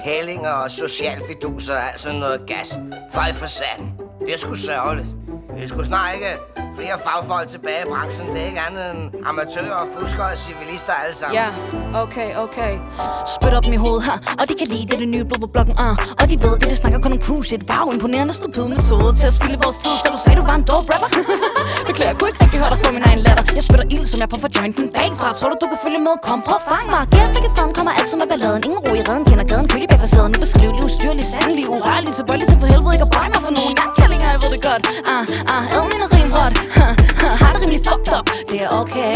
kællinger og socialfiduser og alt sådan noget gas. Fej for satan. Det er sgu sørgeligt. Det er sgu snart ikke flere fagfolk tilbage i branchen. Det er ikke andet end amatører, fuskere og civilister alle sammen. Ja, okay. Spyt op i hovedet her, og de kan lide det nye blod på blokken, og de ved det, det snakker kun om cruise shit. Wow, imponerende stupid metode til at spille vores tid, så du sagde, du var en dope rapper. Beklager, jeg kunne ikke rigtig høre dig få min egen latter. Jeg spytter ild, som jeg på for jointen bagfra. Tror du kan følge med? Kom, prøv fang mig. Gæld, ikke freden, kommer altid med balladen. Ingen ro i redden, kender gaden, kølig bag facaden. Ubeskriveligt, ustyrlig, sandelig, urærlig, tilbøjelig til for helvede. Ikke at bøje mig for nogen jernkallinger, jeg ved det godt. Ad min og rimrot. Har det rimelig fucked up. Det er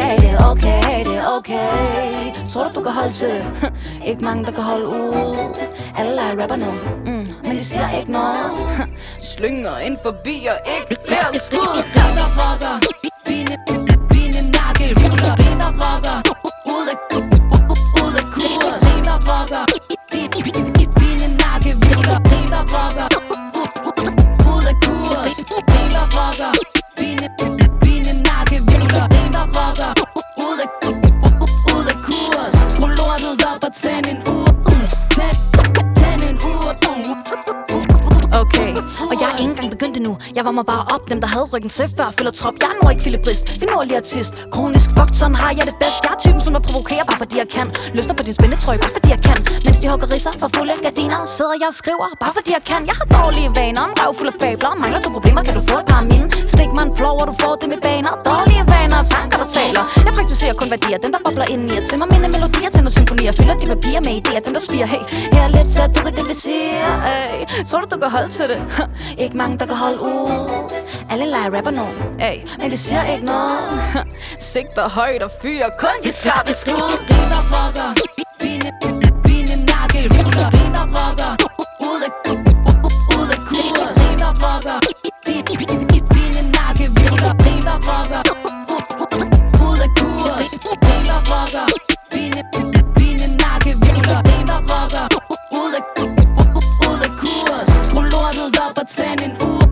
okay. Tror du kan holde til? Ikke mange, der kan holde ud. Alle er rapper nu, men de siger ikke noget. Slynger ind forbi og ikke flere skud. Der rocker, dine nakkehjuler. Der rocker, ud af kurs. Der rocker, dine nakkehjuler. Der rocker, ud af kurs. Der rocker, dine nakkehjuler. Der rocker, ud af kurs. Skru lortet op og tænd en ur. Tænd en ur. Okay, og jeg er ikke engang begyndt endnu. Jeg var mig bare op, dem der havde ryggen til før følger trop. Jeg er nu ikke filibrist, finurlig artist. Kronisk fucked, sådan har jeg det bedst. Jeg er typen, som der provokerer, bare fordi jeg kan. Løsner på din spændetrøje, bare fordi jeg kan. Mens de hugger ridser for fulde gardiner, sidder jeg og skriver, bare fordi jeg kan. Jeg har dårlige vaner, en røv fuld af fabler. Mangler du problemer, kan du få et par af mine. Stik mig en plov, og du får det med baner. Dårlige vaner og tanker, der taler. Jeg praktiserer kun værdier, dem der bobler ind i. Til mig mine melodier, tænder symfonier. Fylder de papirer med idéer, dem der spiger. Hey, her er lidt til at du kan det, vi siger. Tror du kan holde til det? Ikke mange, der kan holde ud. Alle leger rapper nu, men de siger ikke noget. Sigter højt og fyrer kun de skarpe skud. Der rocker, dine nakkehjuler. Der rocker, ud af kurs. Der rocker, dine nakkehjuler. Der rocker, ud af kurs. Der rocker, dine nakkehjuler. Der rocker, ud af kurs. Skru lortet op og tænd en ur.